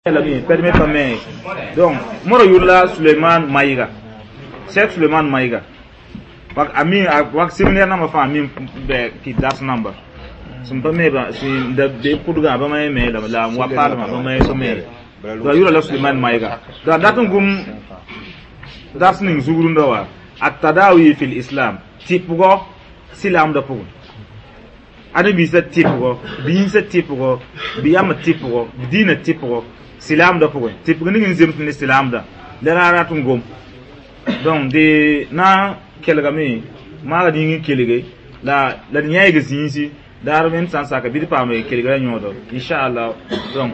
la bien permet pas mais donc moro yulla Suleiman Maïga Cheikh Suleiman Maïga wak ami wak séminaire na ma fa ami be ki das number sim pa me ba sim da de kuduga ba may me la wa parma ba may so me do yulla la Suleiman Maïga da datun gum das ning zuguru ndawa at tadawi fil islam tipugo silam da pugo ada bisa tipugo bisa tipugo biyam tipugo dina tipugo silam da pugo tipugo ning zim ni silam da lerara tun gom donc de na kelgami maga dingi kelige la nyai ga zinsi darmen san saka bidi pa me kelige nyodo inshallah donc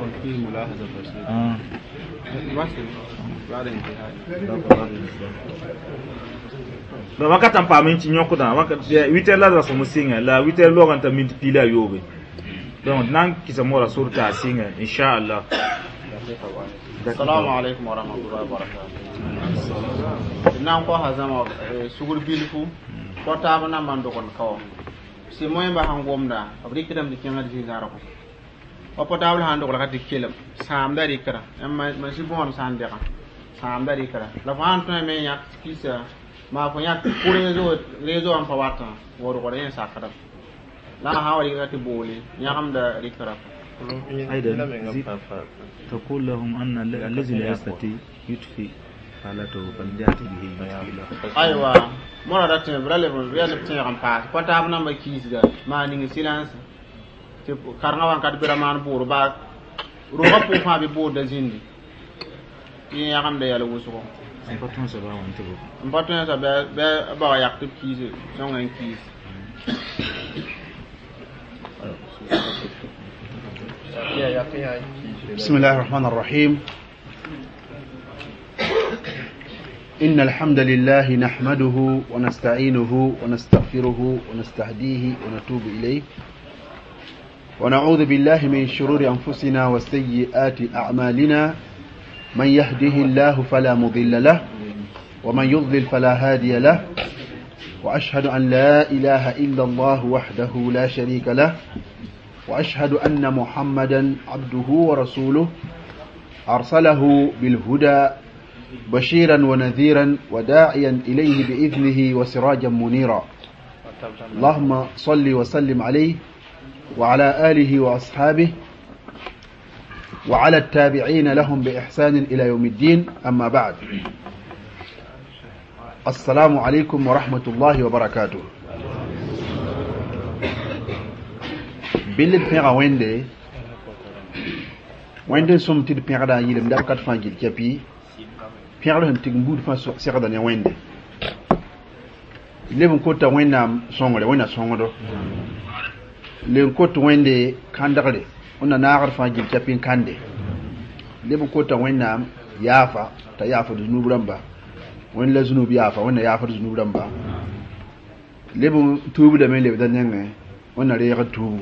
ba wakata pa min ci nyoko da wakata 8h la so musinga la 8h lo ganta min pila yobe donc nan kisa mora surta singa inshallah. Assalamu alaikum wa rahmatullahi wa barakatuh. Nan ko hazama sugur bilfu ko tabana man do kon kawo si moy ba hangomda abri kidam dikin hadi zara ko o potable hando ko hadi kelam sam dari kara amma ma si bon san de kan sam dari kara la fan to me yak kisa ma ko yak pour rezo am pawata wodo ko den sakara la hawali gati boli nyam da rikara أيضا تقول لهم أن الذي لا يستطيع يطفي حالته فليأتي به أيوة مرة راتنا برالي ريال بتاعي عم باس كتابنا ما كيسجا ما نيجي سيلانس تبو كارناوان كاتبرا مان بورو باك روحه بوفا بيبود دزيندي يي عم ده يلا وسوق important سبا وانتبه important سبا بقى يكتب كيس نوعين كيس بسم الله الرحمن الرحيم إن الحمد لله نحمده ونستعينه ونستغفره ونستهديه ونتوب إليه ونعوذ بالله من شرور أنفسنا وسيئات أعمالنا من يهده الله فلا مضل له ومن يضلل فلا هادي له وأشهد أن لا إله إلا الله وحده لا شريك له وأشهد أن محمدا عبده ورسوله أرسله بالهدى بشيرا ونذيرا وداعيا إليه بإذنه وسراجا منيرا اللهم صل وسلم عليه وعلى آله وأصحابه وعلى التابعين لهم بإحسان إلى يوم الدين أما بعد السلام عليكم ورحمة الله وبركاته bilil pera wende som tid pera da yilim da kat fangil kapi pera han tig mbud fa sera da ne wende lebon ko ta wenda songole wena songodo len ko to wende kandare ona naagar fangil kapi kande lebon ko ta wenda yafa ta yafa du nubramba won la zunubi yafa wona yafa du nubramba lebon tubu da men lebe da nyanga on a réel tout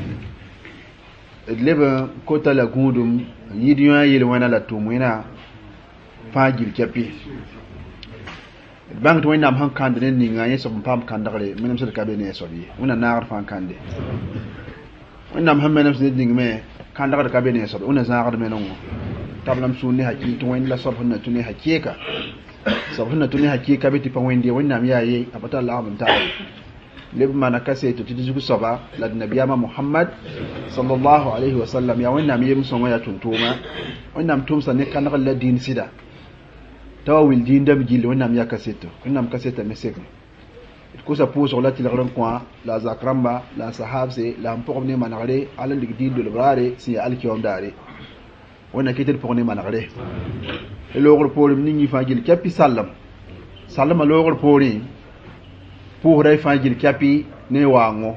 leba kota la gundum yidiyo yele wana la tumwena fagil kapi bang to wena han kande ni nganye so pam kandare menam se ka be ne so bi una nar fan kande wena ham menam se ding me kandare ka be ne so una zagar me non tablam sunni hakki to wena la so hunna tuni hakika so hunna tuni hakika be ti pa wende wena mi yaye abata Allah mun ta'ala leb mana kaseto ti zugu soba la nabiyama Muhammad sallallahu alaihi wasallam ya wannan mi yim sonwa ya tuntuma wannan tumsa ne kan la din sida tawil din da bijil wannan ya kaseto wannan kaseta mesek ko sa pour sur la tilran coin la zakramba la sahabse la mpor ne manare ala lig din de brare si alkiom dare wannan kitel pour ne manare e logor pour ni ni fagil kapi sallam sallama logor pori pour ray fangil kapi ne wango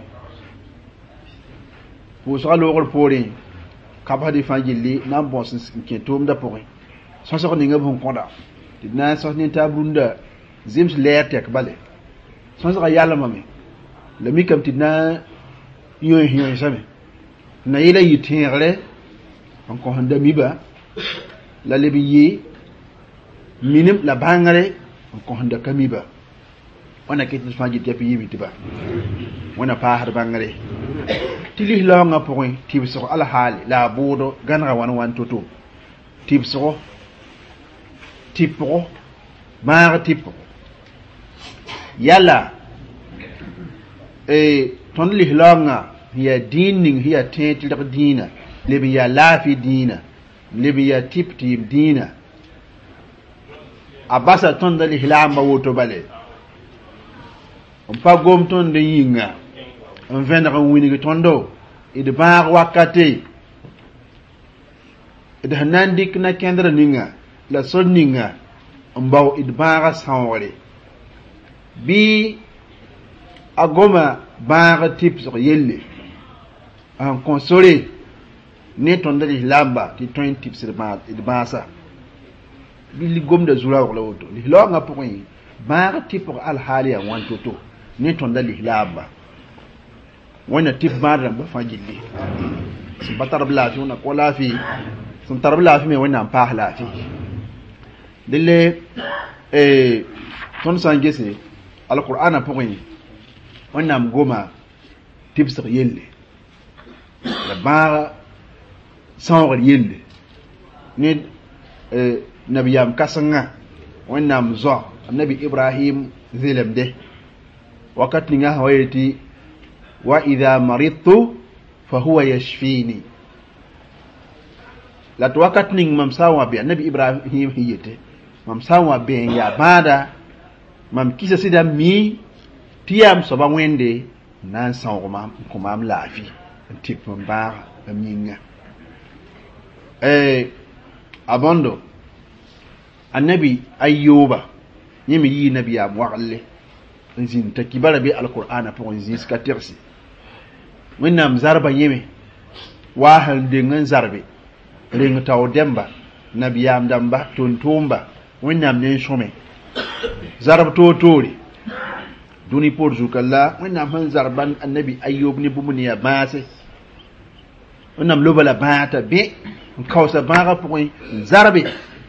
pour so logor pori kaba di fangil li nam bon ke tom da pori so so ni ngam konda dina so ni tabrunda zims leer tek bale so so yalla mame le mi kam tidna yoy same na yila yitere on ko handa miba la lebi yi minim la bangare on ko handa kamiba wana kitu faji tapi yibi tiba wana pa har bangare tili longa point tibso ala hali la bodo ganra wan toto tibso tipo mar tipo yalla ton li longa hiya dining hiya tenti da dina lebi ya lafi dina lebi ya tip tim dina abasa ton da li hilamba woto bale on pa gom ton de yinga on vendra wini tondo id baag wakati id hanandik na kendra ninga la sol ninga on baw id baaga sawre bi agoma baaga tips yelle en console ne ton da lamba ti 20 tips id baasa bi li gomda zura wala woto li lo nga point baaga tip al haliya wan toto ne ton da lamba wanda tip madra ba fajilli sun batar lafi wanda ko lafi sun tarbi lafi mai wannan fa lafi dille ton san gese alqur'ana pokoni wannan goma tips yelle la ba sawr yelle ni nabiyam kasanga wannan zo annabi ibrahim zilamde wakati nga hawayeti wa idha maridtu fa huwa yashfini la to wakat ning mam sawa bi annabi ibrahim hiyete mam sawa be ya bada mam kisa sida mi tiyam so ba wende nan sawo mam ko mam lafi tip mam ba aminga abondo annabi ayyuba yimi yi nabi ya mu'alle nzin takibara bi alqur'ana pour nzin skatirsi wẽnnaam zarba yẽme waa sẽn deng n zarbe reng tao dẽmba nabiyaam dãmba tʋʋm-tʋʋmba wẽnnaam ne n sõme zarb toor-toore dũni por zuka la wẽnnaam sẽn zarba annabi ayub ne bũmb ne yaa bãase wẽnnaam loba la bãata bẽ n kaoosa bãagã pʋgẽ n zarbe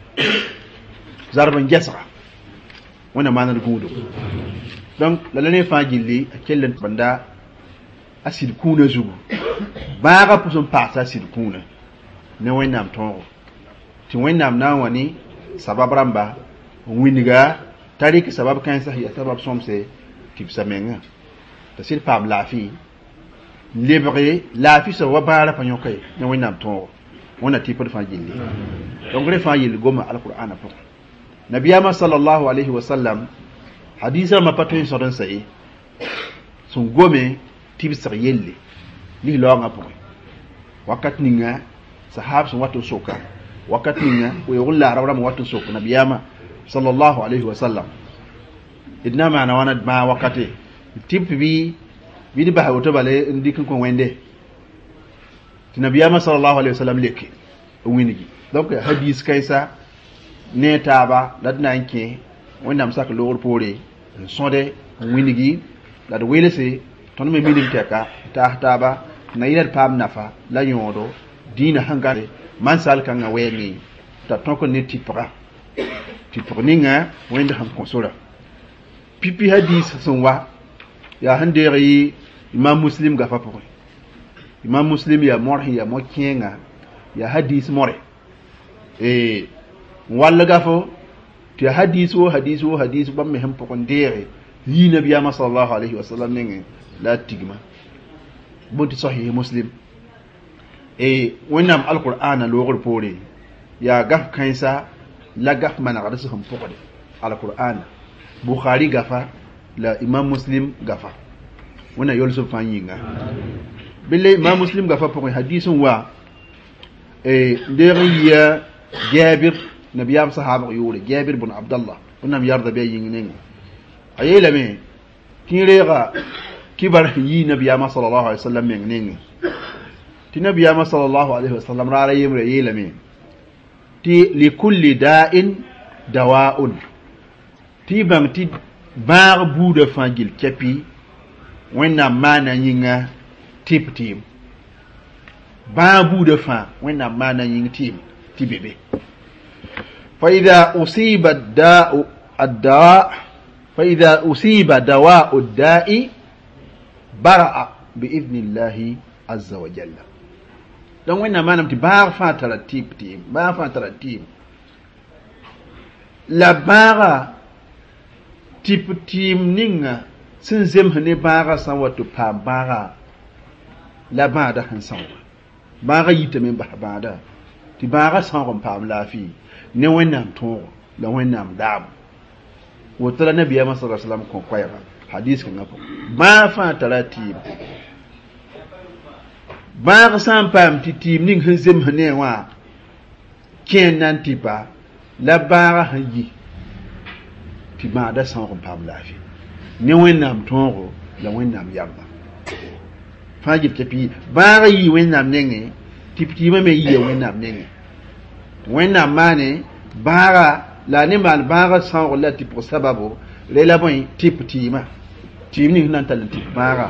zarb n gesga wẽnna maaned gũudo donc la la ne fãa gilli a kell n bãnda asid kuna zugu baaga pusun paasa asid kuna ne wẽnnaam tõogo tɩ wẽnnaam na n wa ne sabab rãmba n wĩnga t'a rɩk sabab kãensã yaa sabab sõmse tibsa menga t'a sɩd paam laafɩ lebge laafɩ sã wa baara pa yõke ne wẽnnaam tõogo wẽnna tɩpd fãa gilli donc rẽ fãa yell goma alqur'ana pʋgẽ nabiyaamã sallallahu alayhi wa sallam hadis rãmbã pa tõe n sõd n sa ye sẽn gome tibsg yelle li longa pʋgẽ wakat ninga sahab sẽn wat n soka wakat ninga weoog la rab rãmb wat n sok nabiyaamã sallallahu alayhi wa sallam d na maana wãna bãa wakate tɩp bɩ d basa woto bale n dɩk n kõ wẽnde tɩ nabiyaamã sallallahu alayhi wa sallam leke n wĩngi donc hadis kãensa ne taaba la d na n kẽ wẽnnaam sak loogr poore n sõde n wĩngi la d welse tõnd me minim tɛka taas taaba na yɩla d paam nafa la yõodo dĩinã sẽn gãre man sal kãngã wɛɛngẽ t'a tõk ne tɩpga tɩpg ninga wẽnd sẽn kõ sora pipi hadis sẽn wa yaa sẽn deeg yɩ imam muslim gafa pʋgẽ imam muslim yaa mor sẽn yaa mo-kẽenga yaa hadis more n wall gafo tɩ hadis hadis bãmb me sẽn pʋgẽ deege yɩ nabiyaamã sallallahu alayhi wa sallam nengẽ la tigma bunti sahih muslim wẽnnaam alqur'ana loogr poore yaa gaf kãensa la gaf manegd sẽn pʋgde alqur'ana bukhari gafa la imam muslim gafa wẽnna yols b fãa yĩnga bɩle imam muslim gafa pʋgẽ hadis n wa deeg n yɩa jabir nabiyaam sahabg yʋʋre jabir bn abdallah wẽnnaam yarda bɩ a yĩng nengẽ a yeelame tɩ reega kibar yi nabiyaamã sallallahu alaihi wasallam meng nengẽ tɩ nabiyaamã sallallahu alaihi wasallam raara yembre yeelame tɩ likulli da'in dawa'un tɩ bãng tɩ bãag buudã fãa gill kɛpɩ wẽnnaam maana yĩnga tɩp tɩɩm bãag buudã fãa wẽnnaam maana yĩng tɩɩm tɩ be be fa ida usiba الدواء فإذا أصيب دواء الداء برأ بإذن الله azza wa jalla don wẽnnaam maanam tɩ baag fãa tara tɩɩm baag fãa tara tɩɩm la baaga tɩp tɩɩm ninga sẽn zems ne baaga sã n wa tɩ paam baaga la bãada sẽn sã wa baaga yitame n bas bãada tɩ baaga sãog n paam laafɩ ne wẽnnaam tõogo la wẽnnaam daabo woto la nabiyaamã sa sallam kõ koɛɛga hadis kãngã pʋgẽ bãag fãa tara tɩɩm bãag sã n paam tɩ tɩɩm ning sẽn zems ne wã kẽ n na n tɩpa la baaga sẽn yi tɩ bãada sãog n paam laafɩ ne wẽnnaam tõogo la wẽnnaam yamba fãa gɩd kɛpɩ bãaga yɩ wẽnnaam nengẽ tɩp tɩɩmã me yɩya wẽnnaam nengẽ wẽnnaam maane bãaga la ne maan bãaga sãoog la tɩpg sababo rela bõe tɩp tɩɩmã tɩɩm ning sẽn na n tall n tɩp bãaga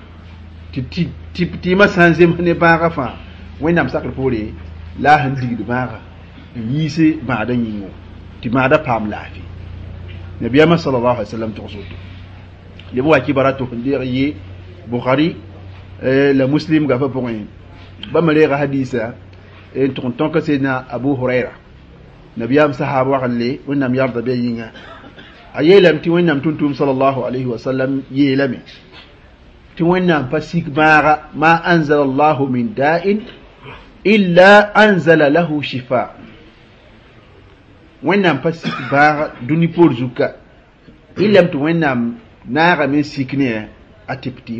tɩp tɩɩmã sã n zems ne bãaga fãa wẽnnaam sakr poore la sẽn ligd bãaga n yiise bãada yĩngo tɩ bãada paam laafɩ nabiyaamã sallallahu alaihi wasallam tʋgs woto leb wa kibara tɩ n deeg ye bukhari la muslim gafa pʋgẽ bãmb reega hadiisa n tʋg n tõka seydna abu hurayra nabiyaam sahaaba waglle wẽnnaam yarda bɩ a yĩnga a yeelame tɩ wẽnnaam tʋm-tʋʋm sallallahu alaihi wasallam yeelame tɩ wẽnnaam pa sik bãaga ma anzala allahu min da'in illa anzala lahu shifa wẽnnaam pa sik bãaga dũni poor zuka ilame tɩ wẽnnaam naagame n sik ne a tɩp tɩɩm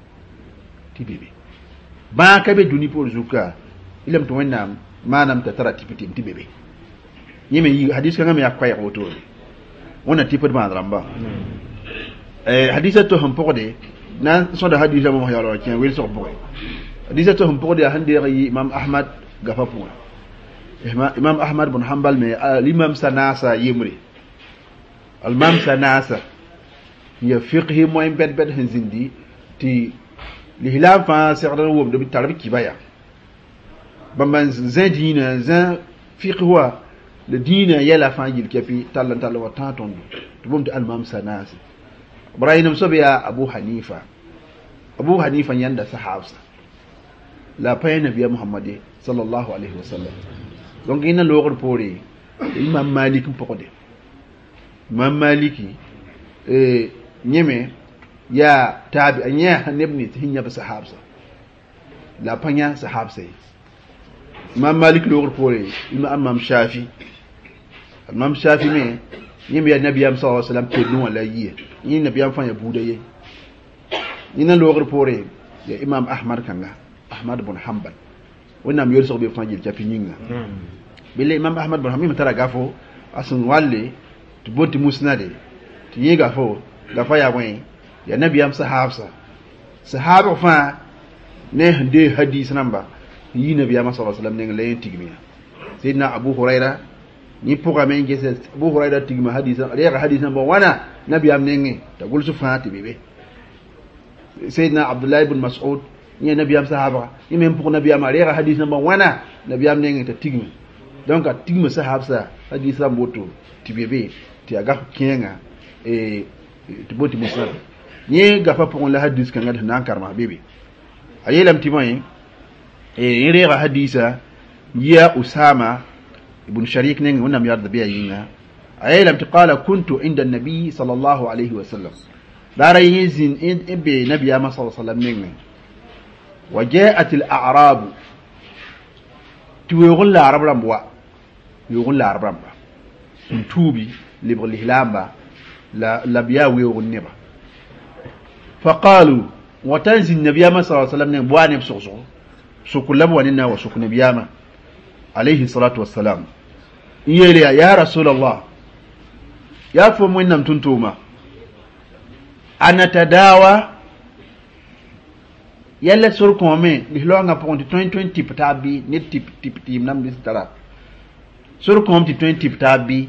tɩ bebe bãag ka be dũni poor zuka ilame tɩ wẽnnaam maanam t'a tara tɩp tɩɩm tɩ bebe yẽ me yi hadis kãngã me yaa koɛɛg wotore wẽnna tɩpd bãad rãmba hadisa to sẽn pʋgde na n sõda hadisa mom yaoolg kẽ welsg pʋgẽ hadisa to sẽn pʋgd yaa sẽn deeg yɩ imam ahmad gafa pʋgẽ imam ahmad bn hambal me alimam sanasa yembre almam sanasa ya fiqhi moy bɛd sẽn zĩndi tɩ lislaam fãa segd n wʋmd b tar b kiba ya bãmba zã dĩinã zã fiqh wa la dĩinã yɛla fãa yil kɛpɩ tall n tall wa tãag tõndo tɩ bõmb tɩ almam sanasa b ra yɩnem soab yaa abu hanifa yãnda sahabsa la pa yã nabiya mohamade sallallahu alaihi wasallam donc yẽna loogr poore imam malik n pʋgde imam maliki yẽme yaa taabi a yẽ neb ne tɩ sẽn yãb sahabsa la pa yã sahabsa ye imam malik loogr poore imam shafi me yẽme yaa nabiyam sa sallam pellẽ wã la yɩɛ yẽ nabiyam fãa ya buuda ye yẽna loogr poore ya imam ahmad kãnga ahmad bn hambal wẽnnaam yelsg be fãa gil kapɩ yĩnga bele imam ahmad bn hambal me tara gafo a sẽn walle tɩ bõn tɩ musnade tɩ yẽ gafa yaa bõe ya nabiyam sahabsa sahabg fãa ne sẽn dee hadis rãmba n yɩ nabiyamã sa sallam neng la yẽ tigme ya seydna abu hurayra ni pʋgame n ges abu hurayra tigma reega hadis nãmba wãna nabiyam nengẽ t'a gʋls fãa tɩ bebe seydna abdullah ibn mas'ud yẽ nabiyam sahaba yẽ me n pʋg nabiyamã reega hadis nãmba wãna nabiyam nengẽ t'a tigme donc a tigma sahabsa hadis rãmb woto tɩ bebe tɩ a gaf kẽenga tɩ bõn tɩ musnad yẽ gafa pʋgẽ la hadis kãngã sẽn na n karema bebe a yeelame tɩ bõe yẽ reega hadisa ya usama ibn sharik nengẽ wẽnnaam yarda bɩ a yĩnga a yeelame tɩ qala kuntu inda nabi sallallahu alaihi wasallam dara yẽ zĩn n be nabiyaamã sa sallam nengẽ wa jaat al a'rabu tɩ weoog n laarb rãmb wa weoog n laarb rãmba n tuubi lebg lislaamba la b yaa weoog n neba fa qalu wa tan zĩnd nabiyaamã sa sallam nengẽ b waa neb sʋgsgo sʋk la b wa nena wa sʋk nabiyaamã alayhi salatu wassalam n yeele yaa ya rasulallah yaa fo wẽnnaam tʋm-tʋʋma anatadawa yɛlla sor kõome lislaoongã pʋgẽ tɩ tõe n tɩp taab bɩ ned tɩp tɩɩm nam bɩ tara sor kõom tɩ tõe n tɩp taab bɩ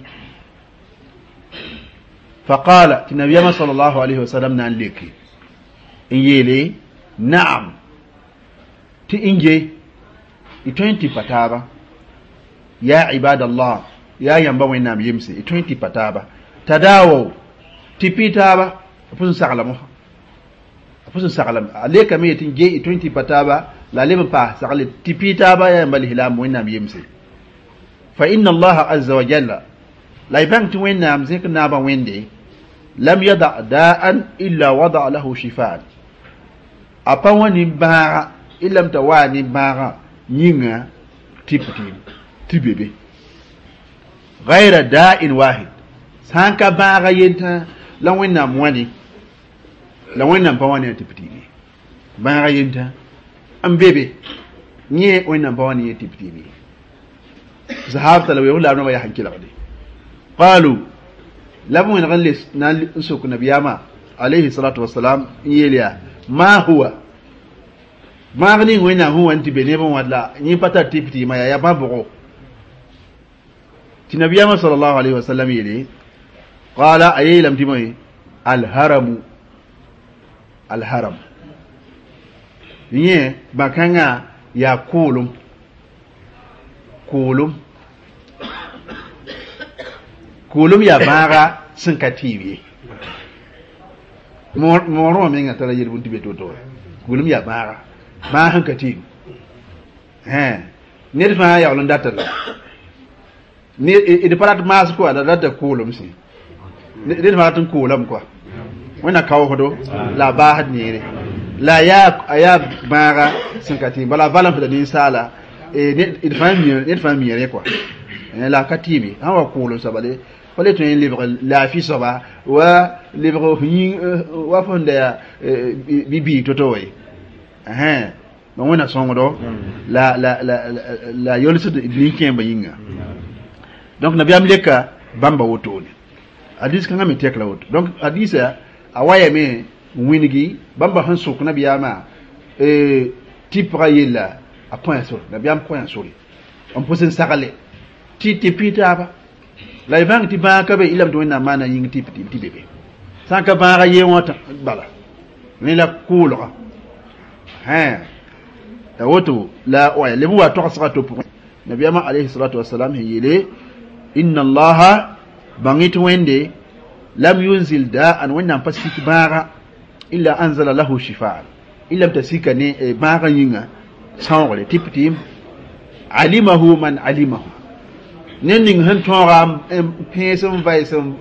fa qala tɩ nabiyaamã sallallahu alaihi wasallam na n leke n yeele naam tɩ inge y tõe n tɩpa taaba ya ibadallah ya yãmba wẽnnaam yemse y tõe n tɩpa taaba tadaawao tɩpɩ taaba pʋsẽ sagla mosã fusun sakalam ale kame tin je 20 pataba la leben pa sakale tipita ba ya mbali hilam wena yimse fa inna Allah azza wa jalla la ibang tu wena mzik na ba wende lam yada da'an illa wada lahu shifaan apa wani ba illa mtawani ba yinga tibebe ghayra da'in wahid sanka ba yenta la wena mwani la wena pa wani tipiti ba yenta am bebe nye wena pa wani tipiti zahabta law yawla no ya hankila wadi qalu lamu en galis na suk nabiyama alayhi salatu wassalam yeliya ma huwa ma gani wena huwa anti bene bon wala ni pata tipiti ma ya babugo ti nabiyama sallallahu alayhi wasallam yeli qala ayilam timoy al haram nye bakanga ya kulum ya baga sun ka TV moro men ga tara yelbun tibe toto kulum ya baga ma han ka TV ne fa ya on data ne e parat mas ko da data kulum si ne fa tun kulum ko wana kawo hodo la ba had ne la ya baga sun ka TV bala valam da din sala ne famille quoi la katimi hawa kulum sabale fallait un livre la fi soba wa livre wa fonda bibi totoy bon wona songo la yolse de linkin ba yinga donc na biam leka bamba wotoni hadis kan ngame tekla wot donc hadisa awaya me winigi bamba hanso kuna biyama tipra yilla a point sur na biam point sur on peut se sakale ti pita ba la ivang ti ba ka be ilam to na mana ying ti bebe sanka ba ga ye wota bala ni la kulra ta woto la wa le buwa to saka to pour nabiyama alayhi salatu wassalam yele inna allaha bangit wende lam yunzil da'an wannan fasiki bara illa anzala lahu shifaa illa tasika ne bara yinga sawole tiptim alimahu man alimahu nenning han tora pesum vaisum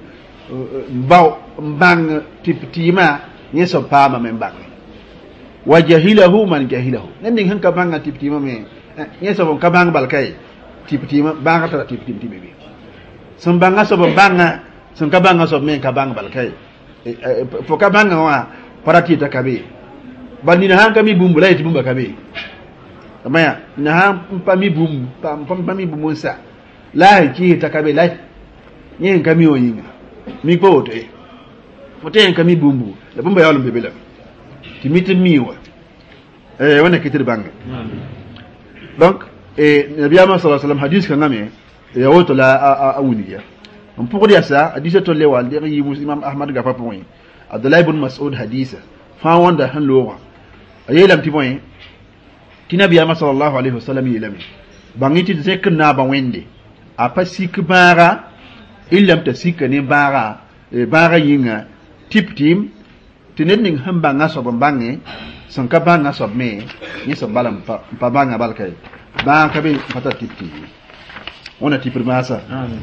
bang tiptima yeso pama men bang wajahilahu man jahilahu nenning han ka banga tiptima me yeso bon ka bang balkay tiptima banga tara tiptim tibe sun banga so banga sun ka banga so men ka bang balkay fo ka banga wa parati ta kabe bani na han ka mi bumbu lay tibumba kabe amaya na han pa mi bum pa mi bumunsa la ki ta kabe la yin kami o yinga mi ko to foten kami bumbu la bumba yawlo bebela ti mitin miwa wana kitir banga donc nabiyama sallallahu alaihi wasallam hadith kan ngame ya woto la awuniya on pour dire ça hadith to le wal de yi imam ahmad ga papa moy abdullah ibn mas'ud hadith fa wanda han lowa ayelam ti moy ti nabiyama sallallahu alaihi wasallam yelami bangiti zekna ba wende apa sik bara illam ta sika ne bara bara yinga tiptim tinenning hamba ngaso bange son ka banga so me ni so balam pa banga balkay ba ka be pata tipti ona tipir masa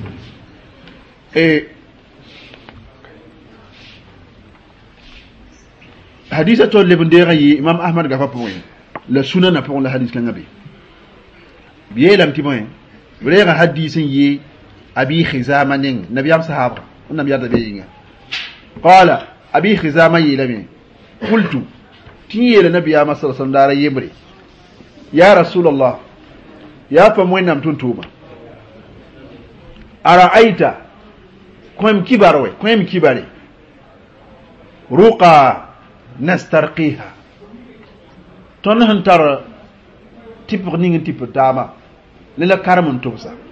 hadisa to le bundera yi imam ahmad ga papo la sunana pour la hadith kan ngabe biye lam timoy brega hadisin yi abi khizama ning nabiyam sahaba nabi yada beyinga qala abi khizama yi lami qultu tiye la nabiyama sallallahu alaihi wasallam yimri ya rasulullah ya fa moy nam tuntuba ara'aita kom kibare ruqa nastarqiha ton hantar tipo ning tipo dama lila karmun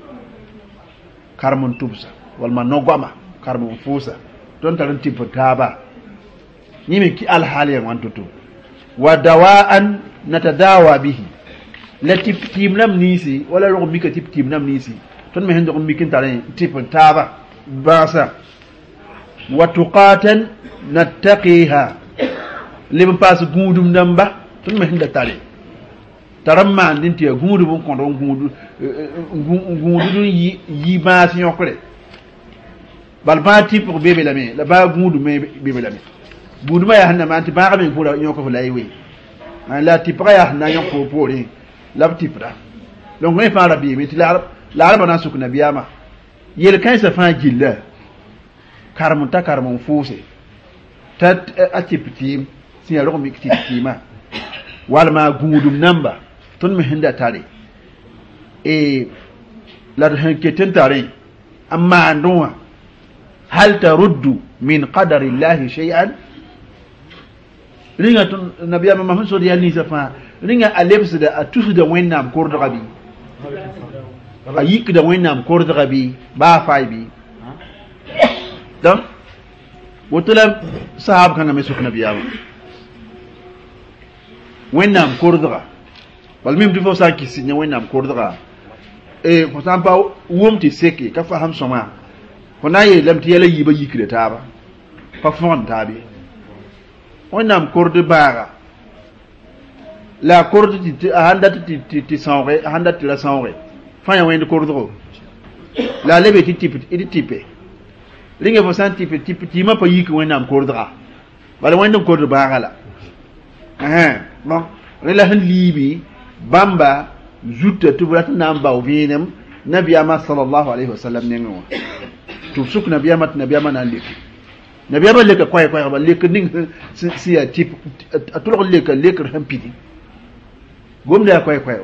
tubsa wal man nogama karmun fusa don taran tipo daba nyimi ki al haliyan wantutu wa dawa'an natadawa bihi la tiptim nam nisi wala ro mika tiptim nam nisi ton me hendo mikin taran tipo daba basa wa tuqatan nattaqiha lem pass gundum namba tun me hinda tare taram ma ndin ti gundum ko don gundu yi ba si yokre bal ba ti pour bébé la me la ba gundum me bébé la me gundum ya hanna ma ti ba ga me pour yoko fo lay we la ti pra ya na yoko pour la ti pra donc me fa rabbi mi ti la bana suk na biyama yel kan sa fa jilla karmun ta karmun fuse ta atipti si ya romi kitima wal ma gudum namba tun mi hinda tare la hanketin tare amma andwa hal taruddu min qadari llahi shay'an ringa tun nabiyama Muhammad sallallahu alaihi wasallam ringa alebs da atusu da wennam kordo gabi ayik da wennam kordo gabi ba fay bi donc wotula sahab kan me suk nabiyama wennam kordo wal mim difo sa kisi nya wennam kordo fo sampa womti seki ka faham soma ko nayi lamti yala yiba yikre taba fa fon tabi wennam kordo baga la kordo ti handa ti sanre handa ti la sanre fanya wende kordo la lebe ti tipe linge fo san tipe ti ma pa yik wennam kordo bala wendam kordo baga la bon la han libi bamba zutta tubrat namba ubinem nabiyama sallallahu alaihi wasallam nengo tu suk nabiyama na lek nabiyama lek koy ba lek ning si ya tip atulok lek hampidi gomda koy ba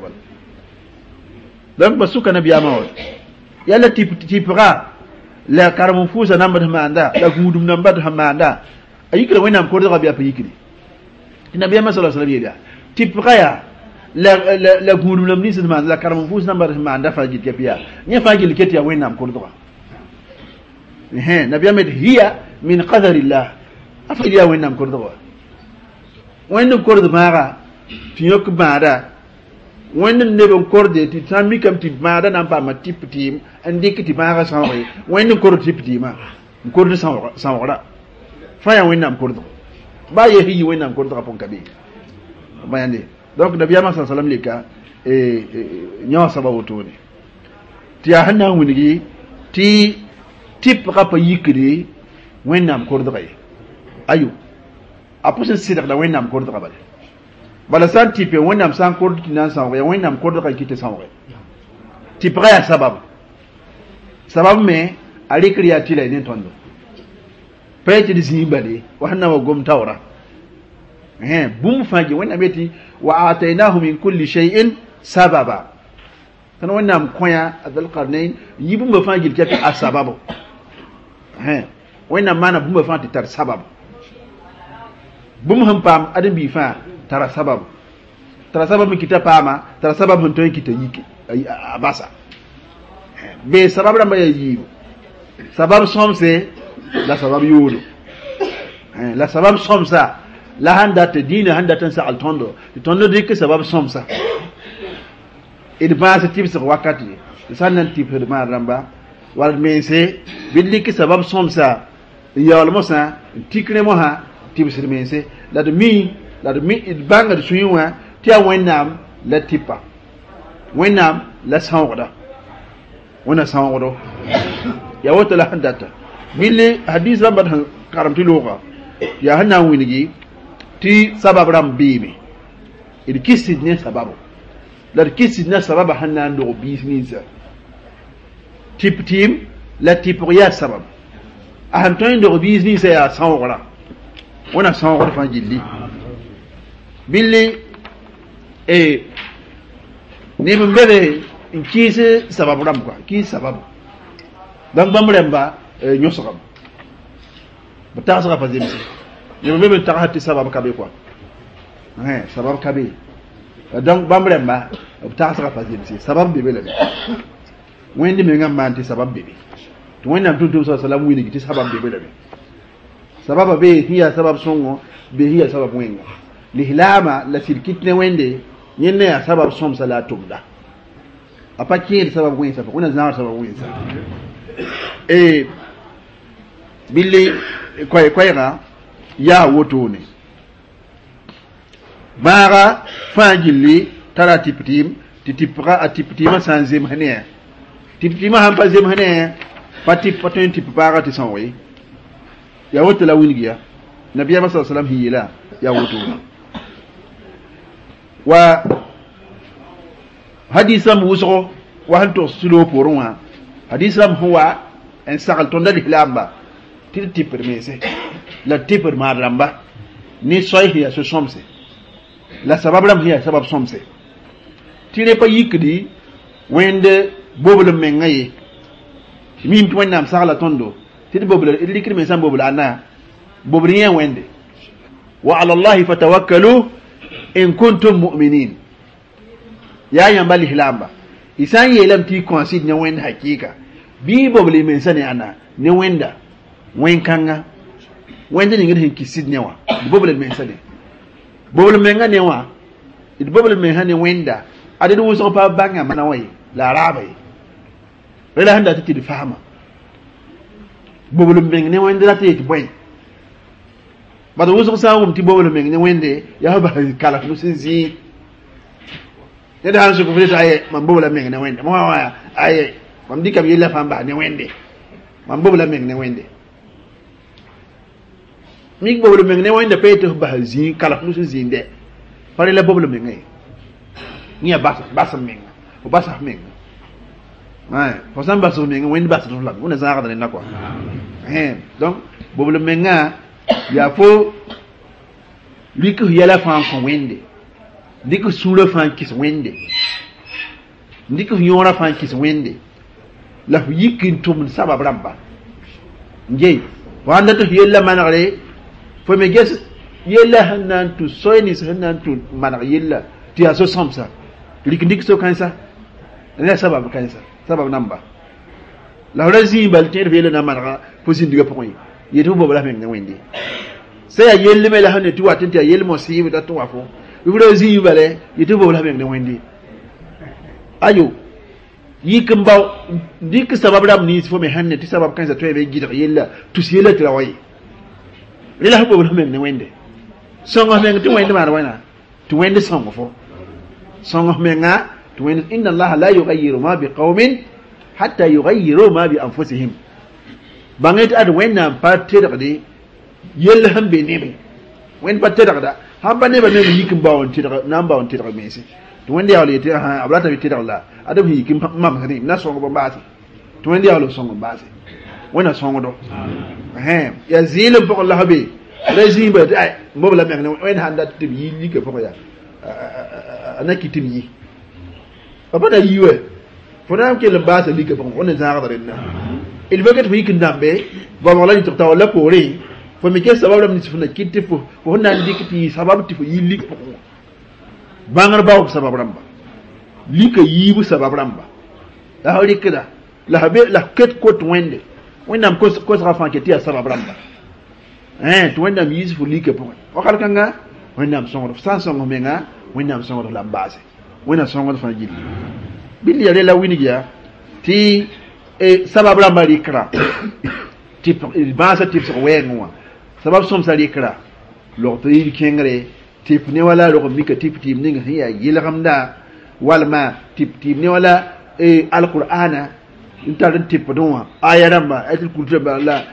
dan ba suka nabiyama wa yalla tipra la karamu fusa namba de manda la gudum namba de manda ayikra wenam ko de biya pa yikri nabiyama sallallahu alaihi wasallam tipra ya la gudum lam nisan man la karamu fusa namba de manda fa jit kepiya nya fa jil ketiya wenam ko do nabiyama hiya min qadarillah afa ya wenam ko do wenam ko do mara tiyok mara wannan ne ban korde ti sami kam ti mara nan pa ma tip tim andi ki ti mara sanwe wannan korde tip tim korde sanwa fa ya wannan korde ba ye hi wannan korde kapon kabi bayande donc nabi Muhammad sallallahu alaihi wasallam leka nyawa sababu to ne ti ya hanna wunigi ti tip kapa yikri wannan korde bay ayu apusin sidak da wannan korde kabale bala san tipe wonnam san kordu tinan san wa wonnam kordu ka kite san wa tipra ya sabab me ali kriya tile ne tondo peti disi bade wa hanna wa gom tawra bum faji wonnam beti wa atainahu min kulli shay'in sababa kan wonnam koya adal qarnain yibum ba faji kete asbabu wonnam mana bum ba fanti tar sabab bum hampam adam bi fa tara sababu kita pama tara sababu ntoy kita yiki abasa be sababu da mbaya yibo sababu somse la sababu yulu la sababu somsa la handa te dina handa tan sa al tondo dik sababu somsa idbasa tibsa wakati sanan tibsa de maramba wal mense bidli ki sababu somsa yawal mosa tikre mo ha tibsa mense la de mi banga suyiwa tiya wennam la tipa wennam la sawda wana sawdo ya wata la handata billi hadith rabat karamti loga ya hanna winigi ti sabab ram bibi il kisid ne sababu la kisid ne sababu hanna ndo business tip tim la tipa ya sabab ahantoy ndo business ya sawra wana sawra fa jilli billi ni mbere nkise sababu ram kwa ki sababu dan bamremba nyosokam bata saka fazimsi ni mbere tahati sababu kabe kwa sababu kabe dan bamremba bata saka fazimsi sababu bebele wendi me ngamba anti sababu bebe to wenda mtutu sallallahu alaihi wasallam sababu bebele sababu be hiya sababu songo be hiya sababu wenga lihlama la firkitne wende yenne ya sabab som salatum da apaki sabab wensa fa kuna zama sabab wensa billi koy ga ya woto ne baga fangili tara tiptim tipra a tiptima san zem hane tiptima han pa zem hane pati patin tip baga ti san wi ya woto la wingiya nabiya sallallahu alaihi wasallam hiyila ya woto wa hadisam wusgo wa hal to sulo porwa hadisam huwa en sakal to ndal hilamba til tipper mese la tipper maramba ni soy hiya so somse la sabab ram hiya sabab somse tire pa yikdi wende bobul mengaye mim to nam sakala tondo til bobul likri me sam bobul ana bobul yen wende wa ala allah fatawakkalu in kuntum mu'minin ya yambali hilamba isan yelam ti consid ne wenda hakika bi bobul men sane ana ne wenda wen kanga wenda ni ngin kisid ne wa bobul men sane bobul men ngane wa it bobul men hane wenda ade do so pa banga mana way la rabai rela handa ti fahama bobul men ne wenda la ti boy ba do so sa ti bobul men ne wende ya ba kala no sinzi yadda har su ku fita aye man bobula men ne wende mo wa aye mam dikam yella famba ne wende man bobula men ne wende mi bobula men ne wende pete ba zi kala no zinde pare la bobula men ngai nia basa men o basa men ay ko sam basa men wende basa to la on za ga na quoi donc bobula men nga ya fo lui que yella fa ko wende ndiko suula fan kis wende ndiko yora fan kis wende la yikin tum sabab ramba njey wanda to yella manare fo me ges yella hanan tu soyni hanan tu manar yella ti aso samsa ndik so kansa la sabab kansa sabab namba la razi bal ter vele na manara fo sindiga point yeto bobu la men wende saya yelle me la hanen tu watenti yelle mo sibi da to wafo wuro zi bale yitu bo la men ne wendi ayo yikim baw dik sabab dam ni fo me hanne ti sabab kan sa to be gidar yella tu sila trawai lila bo la men ne wende songo men ti wende mar wana tu wende songo fo songo men nga tu wende inna allah la yughayyiru ma bi qaumin hatta yughayyiru ma bi anfusihim banget ad wenna patte de yella hambe ne wen patte da hamba ne ba ne yikin bawon tidra namba on tidra mesi to wende yawle yete ha ablata bi tidra la adam yikin mam hani na songo ba mbati to wende yawle songo mbati wona songo do ya zilim ko Allah be rezi ba ay mobla mek ne wen handa tib yi like ko ya anaki tib yi abada yiwe fona ke le basa like ko wona zaga da na il veut que yikin dambe ba wala ni to wala pore fo mi ke sabab lam ni funa kitti fo honna ndikiti sabab ti fo yilli ko bangar bawo sabab ramba lika yibu sabab ramba la hawli kida la habe la ket ko to wende wendam ko sa fa ke ti sabab ramba to wendam yisu fo lika po o kal kanga wendam songo san songo menga wendam songo la base wena songo fa jilli billi yale la winigia ti sabab ramba likra tip base tip so wenwa sabab som sali kra lo to yi kengre tip ne wala lo mi ka tip tim ninga hiya yilgamda walma tip tim ne wala alqur'ana inta dan tip donwa ayaramba ayatul kursi ba la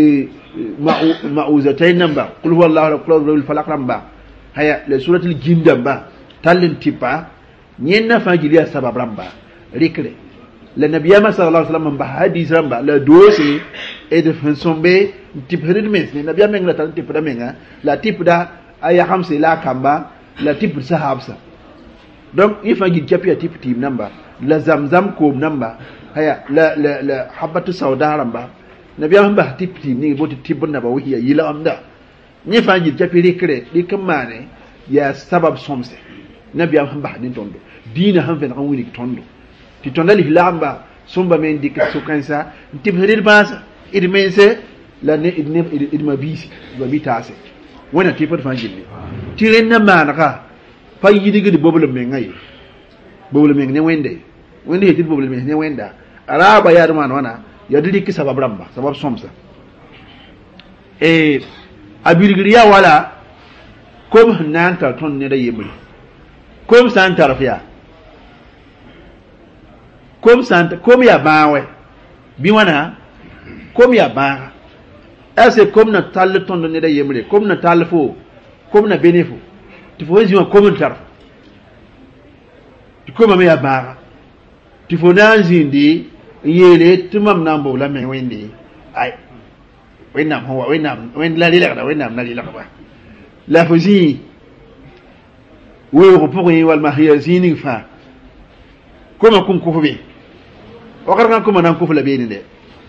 ma'uzatayn namba qul huwallahu qul huwal falaq namba haya le suratul jin damba talin tipa nyenna fajiliya sabab ramba rikre le nabiyama sallallahu alaihi wasallam ba hadis ramba la dosi et de fensombe tip herid mes ne nabiyama ngla tan tip da menga la tip da aya khamse la kamba la tip sahabsa donc il faut qu'il capia tip tim namba la zamzam ko namba haya la habatu sauda ramba nabiyama ba tip tim ni boti tip na ba wiya yila amda ni fa qu'il capia rikre dikamane ya sabab somse nabiyama ba din tondo dina han fen kan wini tondo ti tondali hilamba sumba men dik sukansa tip herir basa idmense la ne idma bisi ba bitase wona tipot fangilni ti renna manaka fa yidi gidi bobul men ngai bobul men ne wende heti bobul men ne wenda araba ya man wana ya didi ki sabab ramba sabab somsa abirgiriya wala kom nan tar ton ne da yemri kom san tarfiya kom ya bawe bi wana kom ya ba ase kom na tal ton ne da yemri kom na talfo kom na benefo tu faut dire kom tar tu kom me ya ba tu faut nan zindi yele tumam nambo la me wendi ay wenam ho wen la lila da wenam na lila ba la fuzi wo pour yi wal mahiya zini fa kuma kun kufu be o karkan kuma nan kufu la be ni de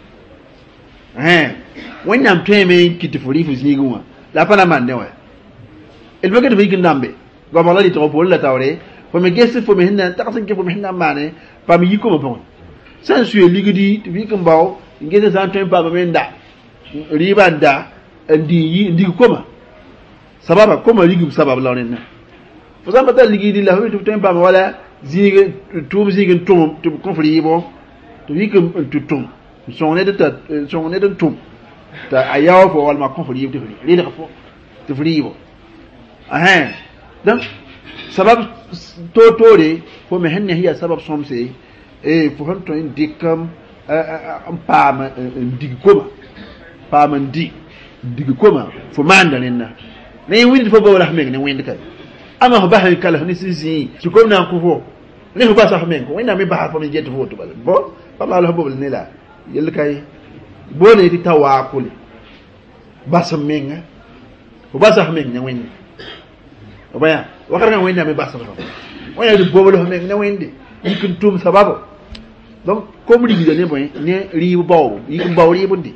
wenam teme kitifuri fuzi guma la pana mande wa el bagade fi kindambe goma la li to pol la tawre fo me gesse fo me hinna taksan ke fo me hinna mane pa mi yiko mo pon san suye ligidi fi kan bawo ngene san tem pa me nda riba nda ndi koma sababa koma ligi sababa la nenna fo san bata ligidi la fi tem pa wala zige tum zige tum konfli bo to fi kan tum sonne de tum ta ayaw fo wal ma konfli to fi li fo to fi bo donc sabab tore fo me henne hiya sabab somse fo hon to indikam pam dig koma pam dig koma fo mandalenna ne windi fo bawla hamen ne windi kay ama ho bahay kala ni sisi ci kom na ko fo ne ho ba sa hamen ko wina me ba fo me jetto fo to bal bo ba ma la bobal ne la yel kay bo ne ti tawakul basam menga ko ba sa hamen ne windi obaya wakar nga wenda me basa ko waya du bobo lo me na wende yikin tum sababu donc comme li ne boy ne ri baw yikin baw ri bundi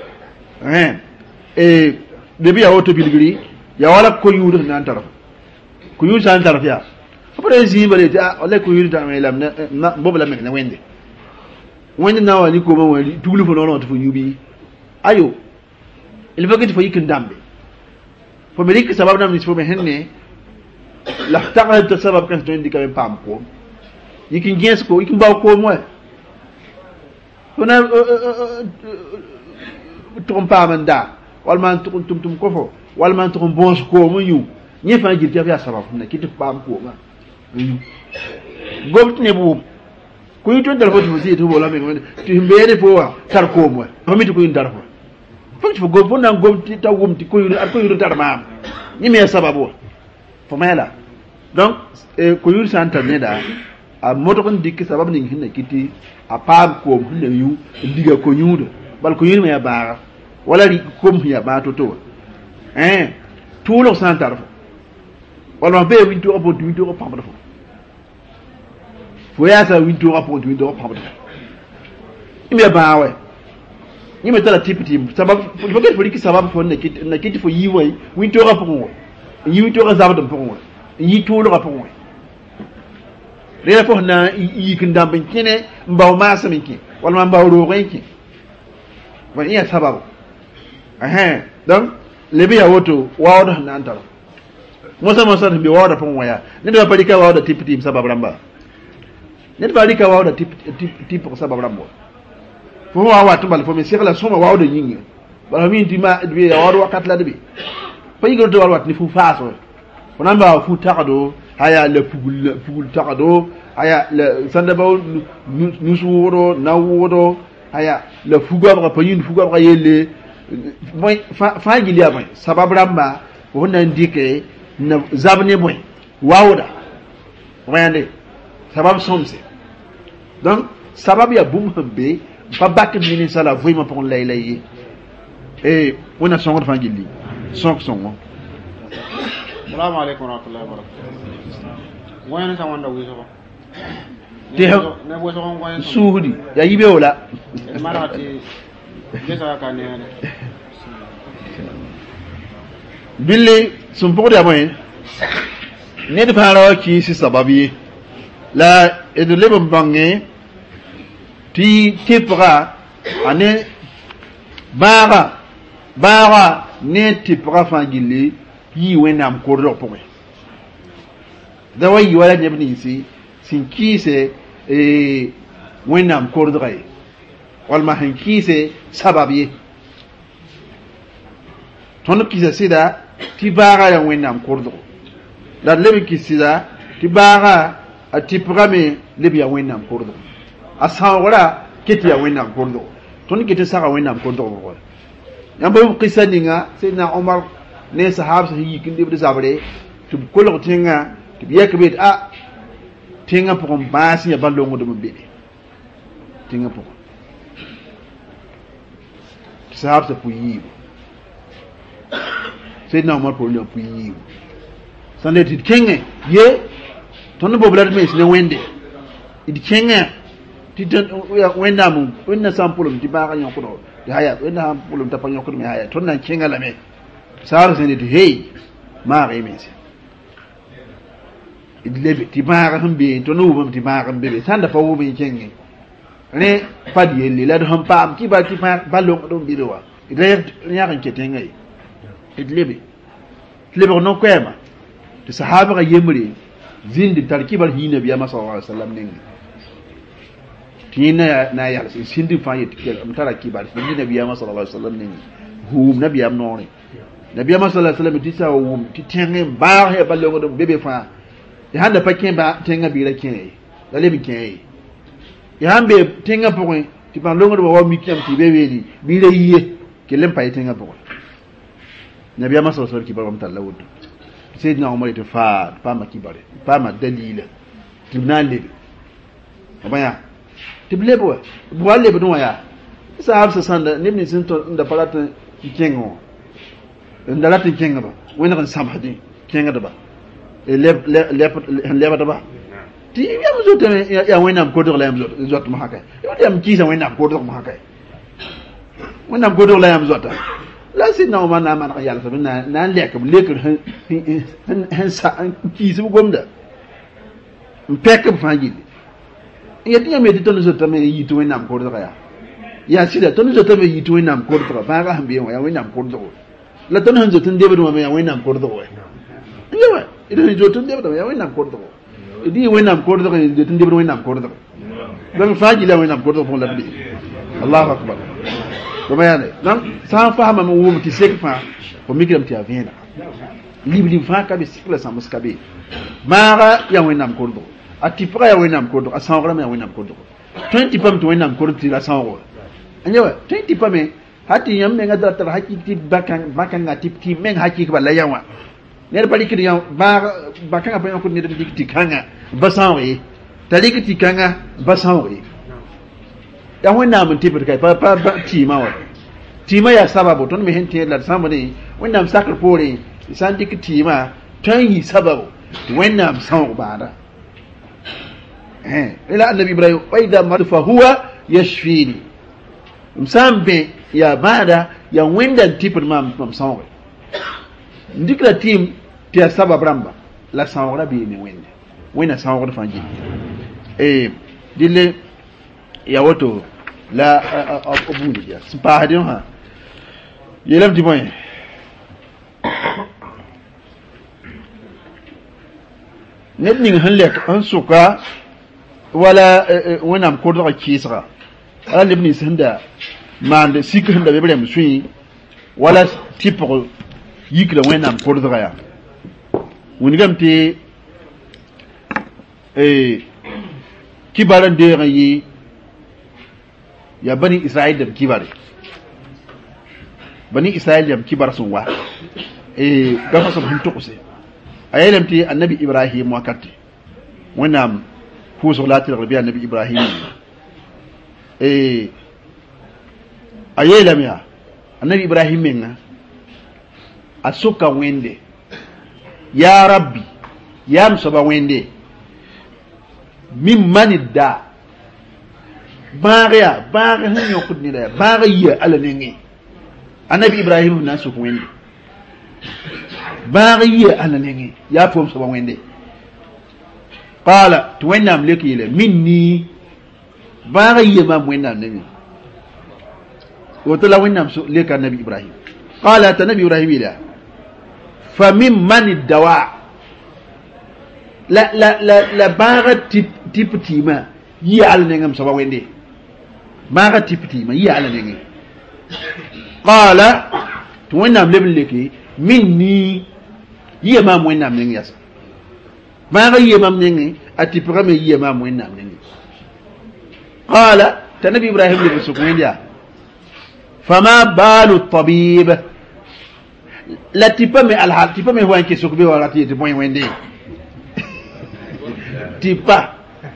debi ya auto bilgiri ya wala ko yudu nan taraf ko yudu san taraf ya après zimbale ta wala ko yudu ta me lam na bobo la me na wende na wali ko mo wali tuglu fo non to fo yubi ayo il faut que fo yikin dambe fo me rik sababu nam ni fo me henne la taxal to sabab kan to indi kam pam ko yikin gens ko yikin baw ko mo ona tum pam nda wal man tum ko fo wal man tum bons ko mo yu ñe fa jil ya sabab na kiti pam ko ma gobt ne bu ko yiton dal fo to to wala me to mbede fo wa tar ko mo famiti ko yin dar fo fo gobt na gobt ta wumti ko yu ar ko yu tar ma ñi me sababu fomela donc ko yuri santa neda a moto kon dikki sabab ni hinna kiti a pam ko hinna yu diga ko nyudo bal ko yuri me ya bara wala ri ko ya ba to tulo santa fo wala be winto opportunité ko pam fo fo ya sa winto opportunité ko pam ime ba we ni me tala tipiti sabab fo ke fo dikki sabab fo na kiti fo yiwoy winto ko pam yi to ga zabadum pon yi to lo ga pon re fo na yi kin dam ben kine mbaw ma saminki wala mbaw ro renki wa iya sababu donc le biya woto wawdo na antara mosa bi wawda pon waya ne do padi ka wawda tipiti sababu ramba ne do padi ka wawda tip sababu ramba fo wawa to bal fo mi sikla suma wawda yingi bala mi dima bi wawdo wakat la debi payigo to walwat ni fu faaso onamba fu takado haya le pugul takado haya le sandabaw nusuworo naworo haya le fugaba payin fugaba yelle moy fa gilia moy sabab ramba wonna ndike na zabne moy wawda wayande sabab somse donc sabab ya bum hambe fa bak mini sala voyma pon lay wona songo fa gilli songo assalamu alaikum warahmatullahi wabarakatuh wayna sa wanda wiso ko te ne bo so ko wayna suudi ya yibe wala marati jesa ka ne billi sun pokde amoy ne de fara ki si sababi la edu lebam bangi ti tipra ane bara ne tipra fangili yi wenam kordo pome da way wala nyebni si sin kise wenam kordo kay wal ma han kise sababi ton kise sida ti baga ya wẽnnaam kʋrdgo la d leb n kɩs sɩda tɩ baaga a tɩpga me leb ya wẽnnaam kʋrdgo a sãoogra ket ya wẽnnaam kʋrdgo tõnd ket n saga wẽnnaam kʋrdgo bʋgɔ yãmb b kɩsa ninga sẽdna omar ne sahab sẽn yik n lebd zabre tɩ b kolg tẽngã tɩ b yɛk be tɩ a tẽngã pʋgẽ bãas n ya ba-longdm n bene tẽngã pʋgẽ tɩ sahab sã pʋ yiibu sẽdna omar pʋgẽ ya pʋ yiibu sãn le tɩ d kẽngẽ ye tõnd bob la d mens ne wẽnde d kẽngẽ tɩ wẽnna sã n pʋlem tɩ baagã yõkdgo tɩ haya wẽnna sã n pʋlem t'a pa yõkdme haya tõnd na n kẽngã lame saar sẽn le tɩ hey maag y mense d lebe tɩ baagã sẽn bee tõnd wʋmame tɩ baag n bebe sãn da pa wʋm y kẽngẽ rẽ pa d yelle la d sẽn paam tɩ ba longd n bɩd wa d la yãg n ket tẽngã ye d lebe tɩ lebg no-koɛɛmã tɩ sahaabgã yembre zĩnd tar kibar yĩ nabiyaamã sal alai salam nengẽ tɩ yẽ na a yals sĩnd fãa yetɩ kell m tara kibar yĩ nabiyaamã sal alai salam nengẽ wʋʋm nabiyaam noorẽ nabiyaamã sal salam tɩ sa wa wʋm tɩ tẽngẽ n baag ya ba-longd n bebe fãa y sãn da pa kẽ tẽngã bɩɩra kẽ ye la leb n kẽ ye y sãn be tẽngã pʋgẽ tɩ bãng-longdbã wa mikame tɩ be weene bɩɩra yie kell n pa ye tẽngã pʋgẽ nabiyaamã sal salam kibar wam tar la woto سيدنا عمر يتفاد فما كبره فما دليل تبنا لب وبيا تبلبوا بوالب نويا صاحب سسند نبني سنتو ندا بلات كينغو ندا لات كينغ با وين كان سامحدي كينغ دبا لب لب لب دبا تي يام زوت يا وين ام كودر لا يام زوت ما هكا يام كيسا وين ام كودر ما هكا وين ام كودر لا يام زوت la sɩdna wã na n maneg yalsb na n lɛkb lekr sẽn sa n kiisb gomda n pɛkb fãa gilli n yetɩ yãmb yetɩ tõnd zotame n yit wẽnnaam kordga yaa sɩda tõnd zotame n yit wẽnnaam kordga fãaga sẽn bee wã yaa wẽnnaam kordgo la tõnd sẽn zot n debd wãme yaa wẽnnaam kordgo wa d zot n debdame yaa wẽnnaam kordgo d yɩ wẽnnaam kordg n zot n debd wẽnnaam kordg donc fãa gilla wẽnnaam kordg pʋgẽ la d bee allahu akbar bayane donc sans fahama mo wum ti sek fa ko migram ti avena libli fa ka be sikla sa muskabe mara ya wenam kordo atipra ya wenam kordo asangra ya wenam kordo 20 pam to wenam kordo ti la sango anyawa 20 pam hati yam me ngada tar hakiki bakan ngati ti men hakiki balla yawa ne bari kidi ya bakan apa ko ne ti kanga basanwe taliki ti kanga basanwe ya wẽnnaam n tɩbd ka pa tɩɩmã wa tɩɩmã yaa sababo tõnd me sẽn tẽed la d sãmb ne wẽnnaam sakr poorẽ sã n dɩk tɩɩmã tõe n yɩ sababo tɩ wẽnnaam sãoog baada la annabi ibrahim waida mar fa huwa yashfini m sã n bẽ yaa baada yaa wẽnda n tɩpd mam sãooge n dɩk la tɩɩm tɩ yaa sabab rãmba la sãoogra bee ne wẽnde wẽnna sãoogd fãa gil dɩlle ya woto la obuni ya sipahadin ha yelam di boy net ning han lek an suka wala wonam ko do kisra ala lebni sanda mande sik handa be brem suyi wala tipo yikla wonam ko do ya woni gamte kibaran de yi ya bani isra'il da kibare bani isra'il da kibar sun wa gafa sun hinto kuse ayelam ti annabi ibrahim wakati wannan fu salati rabbi annabi ibrahim ayelam ya annabi ibrahim menga asuka wende ya rabbi ya msaba wende mimman da baagya baag sẽn yõkd ne la baag yia ala nengẽ annabi ibrahim na n sʋk wẽnde baag yia ala nengẽ yaa pʋʋm soaba wẽnde qaala tɩ wẽnnaam lek yeele minni baag yia mam wẽnnaam nengẽ woto la wẽnnaam leka annabi ibrahim qaala t'a nabi ibrahim yeela fa mimman dawa la baaga tip tɩɩmã yia ala nengẽm soaba wẽnde baaga tɩp tɩɩmã yia ala nengẽ qaala tɩ wẽnnaam leb n leke minni yema mo nam ning yas ma ga yema ning ati programe yema mo nam ning qala tanabi ibrahim li sukunya fama balu tabib la tipa me al hal tipa me wanke sukube wala ti point wende tipa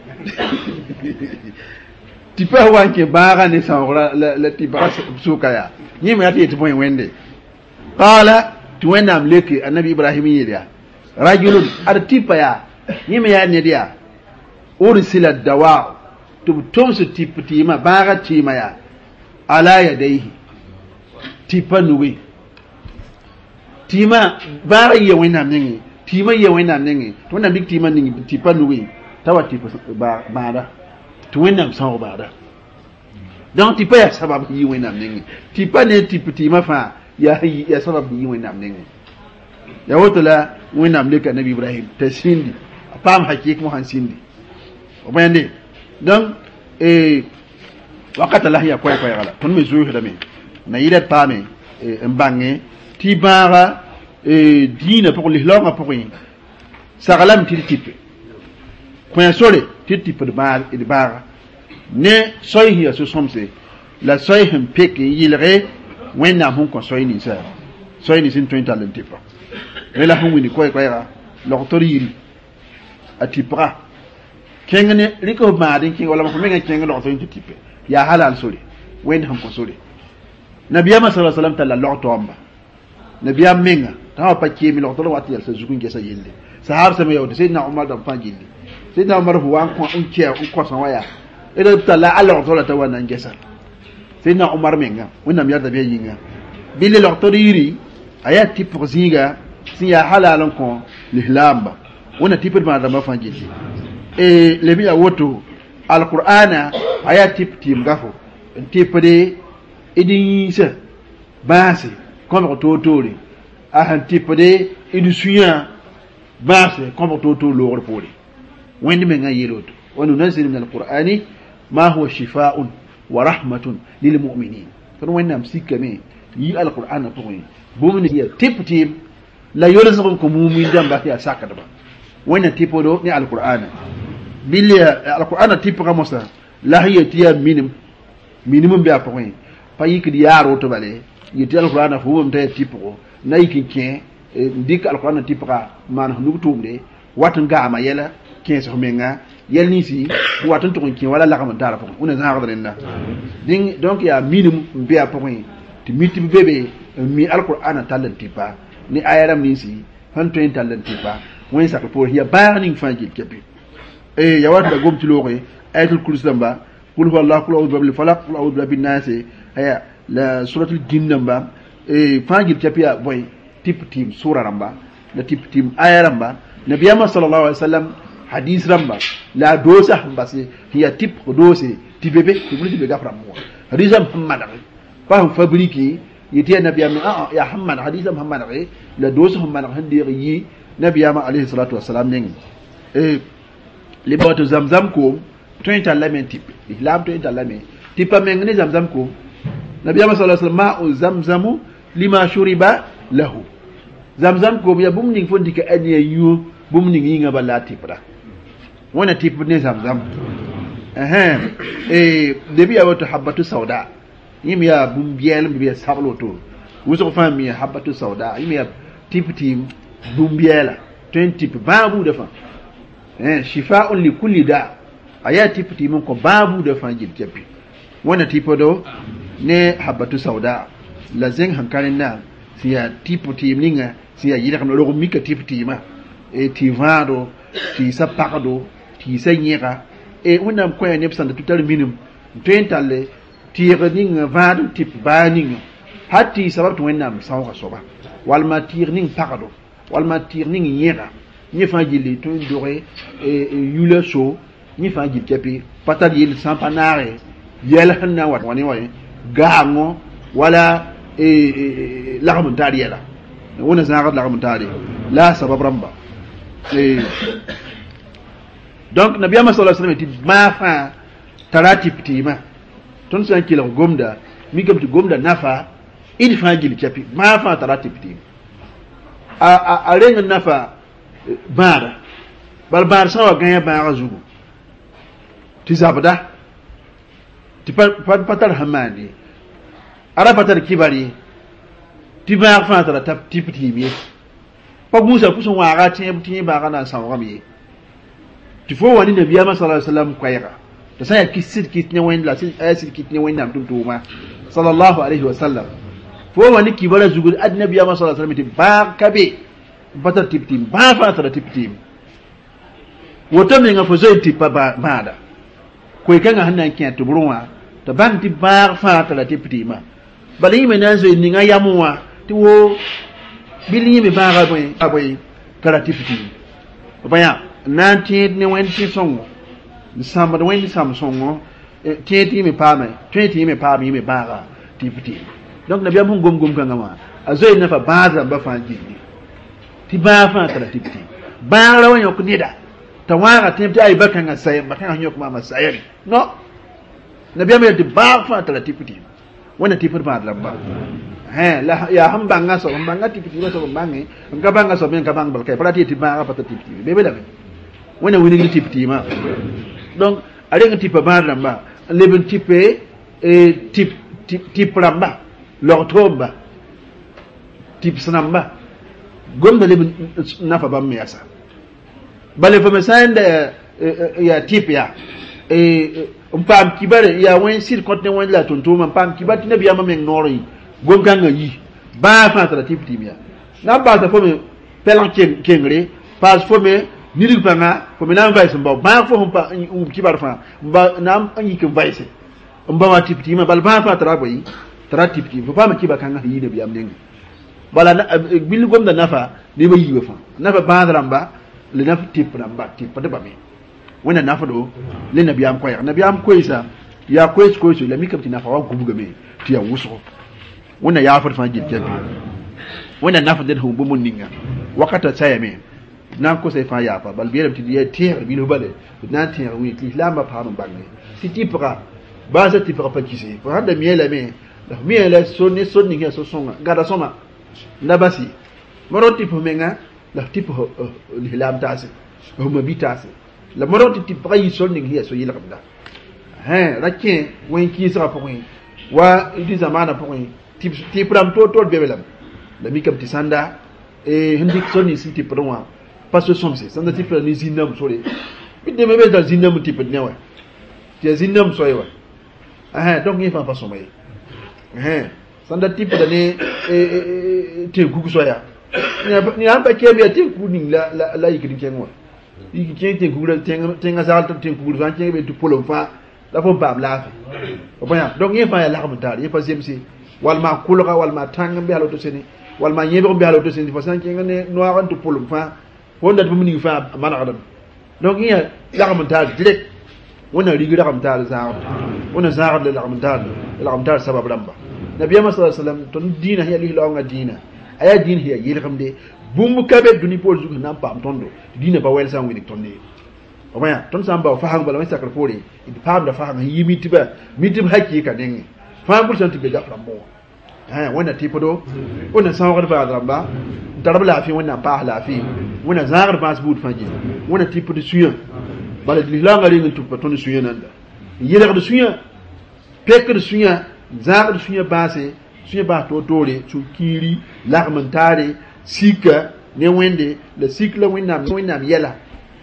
tipa wanke baga ne sawra la tipa sukaya ni me ati point wende qala tuwenda amleke annabi ibrahim yiya rajulun artipa ya ni me ya ne dia ursila dawa tubtum su tiptima baga tima ya ala yadayhi tipa nuwi tima baga ye wena ningi tima ye wena ningi to na big tima ningi tipa nuwi tawa tipa baada tuwenda sawo baada donc tipa ya sababu yi wena ningi tipa ne tima fa ya sababu yi wena ningi ya wotala wena mleka nabi ibrahim tasindi pam hakik mo hansindi o bende donc wakata la ya koy gala ton me zuhi dame na yida pame mbange tibara dina pour l'islam pour rien sagalam tipe point sole tipe de bar ne soy ya so somse la soy hem peke yilre wena hon ko soy ni sa soy ni sin ton talent tipe rela hon wini koy gala l'autorité atipra kengene liko maadin king wala ko menga kengene lo so tipe ya halal sole wen ham ko sole nabiyama sallallahu alaihi wasallam talla lo tomba nabiyam menga tawa pa kemi lo to wati yal sa zukun gesa yelle sahab sama yawde sayyidina umar da fa jilli sayyidina umar huwa ko on ke on ko san waya ila talla Allah to la tawana gesa sayyidina umar menga wonnam yarda be yinga bille lo to yiri aya tipe ko zinga si ya halal ko lihlamba wona tipe ma da ma fa jilli lebi ya woto alqur'ana aya tim gafo tipade idin sa base comme totore ahan tipade idu suya base comme toto lor poli wendi men ngayiroto wonu nazil min alqur'ani ma huwa shifaa'un wa rahmatun lil mu'minin ton wenna am sikame yi alqur'ana to wen bomni ya tim la yolzum ko mu'min damba ya sakata ba wannan tipodo ni alqur'ana bilia alqur'ana tipa mosa la hiya minimum bi apoin payi ki yaro to bale yiti alqur'ana fu mum tay tipo nayki ken dik alqur'ana tipa man nu tumde watan gama yela ken so menga yelni si watan to ken wala la kam dara fo una zagadrenna ding donc ya minimum bi apoin ti miti bebe mi alqur'ana talan tipa ni ayaram ni si han to talan tipa wen sa ko hiya barning fanjil kepi ya wata gom ci loxe ayatul kursi damba qul huwallahu qul a'udhu birabbil falaq qul a'udhu birabbin nas aya la suratul jinn damba fangir tapia boy tip tim sura ramba la tip tim aya ramba nabiyama sallallahu alaihi wasallam hadith ramba la dosa mbasi hiya tip dose tibebe tibuli be gafram mo hadith muhammad pa fabrique yiti nabiyama ya muhammad hadith muhammad la dosa muhammad handi yi nabiyama alayhi salatu wassalam ngi li boto zamzam ko to interlamen tipe islam to interlamen tipa mengni zamzam ko nabiyama sallallahu alaihi wasallam ma zamzamu lima shuriba lahu zamzam ko ya bum ning fondi ka anya yu bum ning yinga balla tipra wona tip ne zamzam debi ya wato habatu sauda yim ya bum biel bi sablo to wuso fami habatu sauda yim ya tip tim bum biela 20 tip babu defa shifa'un li kulli da aya tip tim ko babu defa jil japi wona tipo do ne habatu sauda la zeng hankarin na siya tipo tim ninga siya yida kan lo mika tip tima ti vado ti sapado ti senyera wona ko ne psanda tutal minimum tentalle ti rening vado tip baning hatti sabab wonna sawa soba wal ma tir ning pakado wal ma tir ning yera ni fa jili to ndore yula so ni fa jil kepi patal yel sampanare yel hanna wat woni way gaango wala lagam tari yela wona zagat lagam tari la sabab ramba donc nabiyama sallallahu alaihi wasallam ti ma fa tarati pitima ton san kila gomda mi gamti gomda nafa idi fa jil kepi ma fa tarati pitima a renga nafa bara bal bar sawa ganya bara zugu ti zabda ti patar hamani ara patar kibari ti ba fa tara tap tipti bi pa musa kusun wa ga ti ba kana sawa bi ti fo wani nabi ya sallallahu alaihi wasallam kwayra to sai kisit kit ne wani la sai ayasit kit ne wani nam tun tuma sallallahu alaihi wasallam fo wani kibara zugu annabi ya sallallahu alaihi wasallam ti ba kabe patar tipti ba fa tara tipti woto me nga fo zai tipa bada ko ikanga hanna kiya to burwa to ban ti ba fa tara tipti ma bali me nan zai ninga yamuwa ti wo bili me ba ga boy tara tipti baya nan ti ne wen ti songo samba de wen sam songo ti me pa me ti me pa me ba ga tipti donc na biya mun gom kanga ma azoi na fa baza ba fa jini ti ba fa tara tipti ba rawan yok nida tawara tipti ay bakan ga sayem bakan yok ma sayem no na biya me ti ba fa tara tipti wana tipti ba lamba la ya hamba nga so hamba tipti ba so bangi nga banga so men ka bang bal kay para ti ba pa tipti bebe da wana wini tipti ma donc ale nga tipa ba lamba leben tipe tip lamba l'octobre tip sanamba gomda le nafa bam miyasa bale fa mesanda ya tip ya pam kibare ya wen sir kontne wen la tontuma pam kibati nabi ya mamen nori gom kanga yi ba fa tra tip timia na ba ta fo me pelan kengre pas fo me nirig panga fo me na vai sumba ba fo pa kibar fa ba nam anyi ke vaise mba wa tip timia bal ba fa tra boyi tratipti fa ma kiba kanga yi ne biyam dengi bala bil gom da nafa ne ba yi fa nafa badrambba le nafa tip ramba tip da ba me wona nafa do le nabiyam ko ya nabiyam ko isa ya ko so le mi kam ti nafa wa gubu game ti ya wuso wona ya fa jil jabi wona nafa da hu bu mun ninga wakata saya me nan ko sai fa ya fa bal biyam ti ya tier bi no bale nan tier wi ti lamba pa no bangi si tipra ba sa tipra pa kisi fa hada miela me mi ele sonni ngi so songa gada soma ndabasi moroti po menga la tipo lilam tasi o mabitasi la moroti tipo yi sonni ngi so yila kabda rakke wen ki sa po wen wa idi zamana po wen tipo ram to bebelam la mi kam ti sanda e hindi sonni si tipo ronwa paso somse sanda tipo ni zinam sore bi de mebe da zinam tipo newa ti zinam soyewa donc ni fa façon may sanda tipo da ne te gugu soya ni an ba kebe te ku ni la yiki kenwa yiki kente gugu tenga salta te gugu san kebe tu polo fa la fo bab la fi o baya donc ni fa ya la mutar ye fa semsi wal ma kulga wal ma tangam bi haloto seni wal ma yebe bi haloto seni fa san kenga ne no aran tu polo fa wonda bu ni fa mana adam donc ni la mutar direct wona rigi la mutar za wona za la mutar sabab lamba nabi sallallahu alaihi wasallam ton dina hiya li lawnga dina aya dina hiya yele xamde bumbu kabe duni pol zugu nam pam tondo dina ba wel sa ngi tonne o maya ton samba fa hang bala may sakar fori idi pam da fa hang yimitiba mitib hakki ka dengi fa bul santi be gafra mo wona tipodo wona sawgar ba dramba darab la fi wona pa la fi wona zagar bas bud faji wona tipodo suya bala li lawnga ringi tupa ton suya nanda yele ko suya pekr suya zagar sunya base sunya ba to tore su kiri lagmentare sika ne wende le sikla winam yela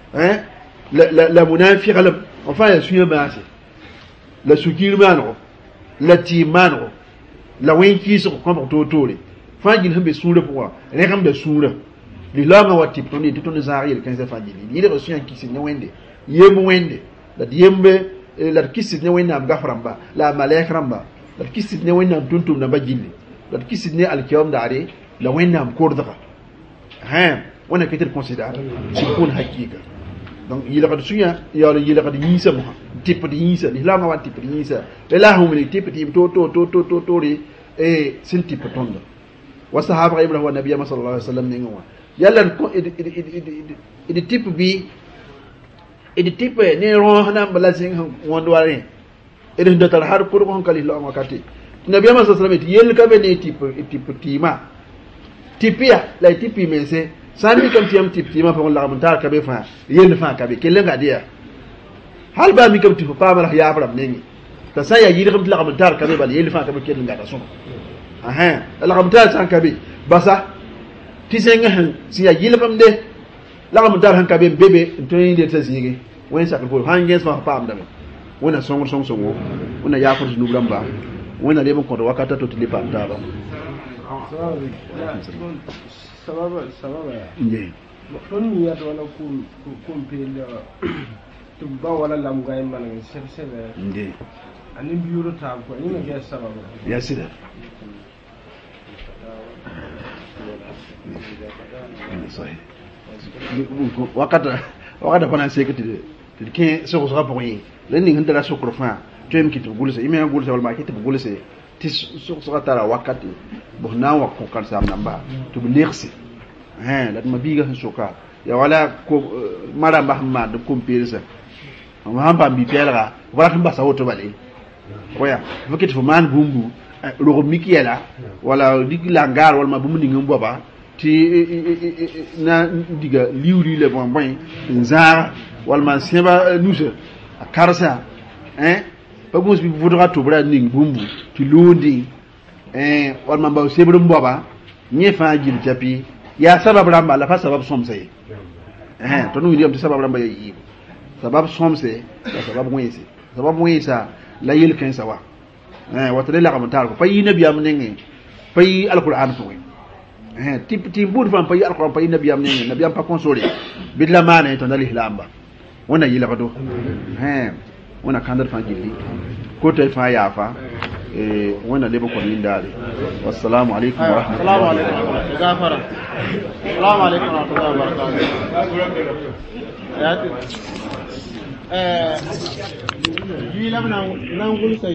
la munafiqa la enfin ya sunya base la sukiri mano la timano la wenki so ko to tore fajil hambe sura pour ne hambe sura li langa wati to ni to ne zari kan sa fajil ni le sunya kisi ne wende yemu wende la yembe la kisi ne wende am gaframba la malaikamba la kisit ne wennam tuntum na bajilli la kisit ne alkiyam dare la wennam kordaka wana ketir considère si kun hakika donc yila kad sunya yila kad yisa mo type de yisa ni la ma wat type de yisa le la hum ni type to ri sin type tondo wa sahaba ibrahim wa nabiyya sallallahu alaihi wasallam ne ngwa yalla ko edi type bi edi type ne ron hanam bala sing wondo ware edi ndotar har pour ko kali lo wakati nabi sallallahu alaihi wasallam yel ka be ne type tima tipia la tipi mense sami kam tiam tipi ma fa wala mun tar ka be fa yen fa ka be kelle ga dia hal ba mi kam tipi pa ma ya fa nengi ta sa ya yiri kam la mun tar ka be bal yen fa ka be kelle ga ta so aha la mun tar san ka be basa tisenga han si ya yili fam de la mun tar han ka be bebe to yin de ta sigi wen sa ko han gens fa pa am da wona songo wona ya ko nu bramba wona le bon ko wakata to tilipa ta ba sababa ya ton mi ya wala ku pele to ba wala lam gay man sebe nge ani biuro ta ko ni me sababa ya sida wakata fana sekati de ke so so ko yi len ni ngandara sokro fa tem kitu gulse ime gulse wal ma kitu gulse ti so tara wakati bo na wa ko kan sam namba to bi lexi la ma biga soka ya wala ko mara muhammad ko pirisa ma hamba bi pelra wala kan ba sa woto bale oya fakit fo man bumbu ro mikiela wala digla ngar wala ma bumu ngam boba ti na diga liwri le bon bon nzara wala man seba nusa akarsa pa mus bi vodra to bra ning bumbu ti lodi wal man ba sebrum boba nyefa jil japi ya sabab ramba la fa sabab somse to nu yim ti sabab ramba yi sabab somse ya sabab moyisa la yel ken sawa watale la kamtar ko payi nabi am nenge payi alquran ko ti bud fam payi alquran payi nabi am nenge nabi am pa console bidla mane to dal ihlamba wona yila ko wona kandar fa jilli ko tay fa ya fa wona lebo ko lindade wassalamu alaikum wa rahmatullahi assalamu alaikum gafara assalamu alaikum wa rahmatullahi wa barakatuh yila nan gulsa